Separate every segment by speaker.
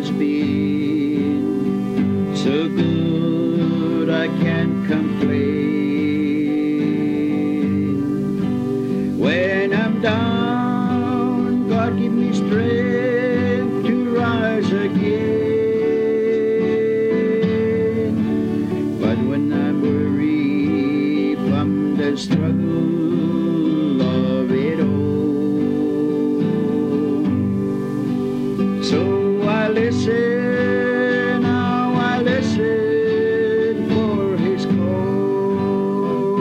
Speaker 1: has been so good I can't complain. When I'm down, God give me strength to rise again. But when I'm weary from the struggle of it all, so I listen, now I listen for his call.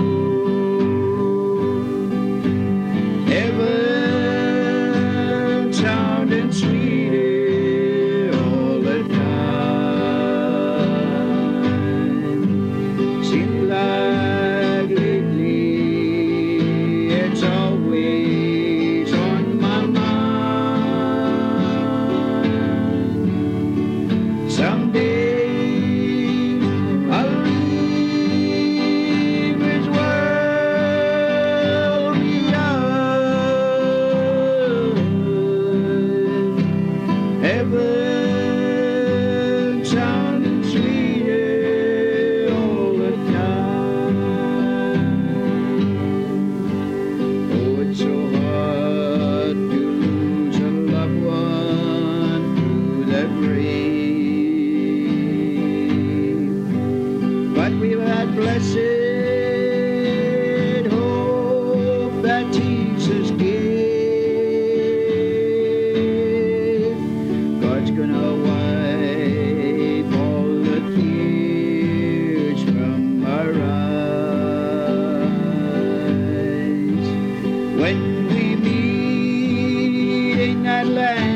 Speaker 1: Heaven sounding sweeter all the time. Seems like lately it's always on my mind. Someday I'll leave this world beyond. Heaven sounding sweeter all the time. Oh, it's so hard to lose a loved one through the grave. But we've had blessed hope that Jesus gave. God's gonna wipe all the tears from our eyes when we meet in that land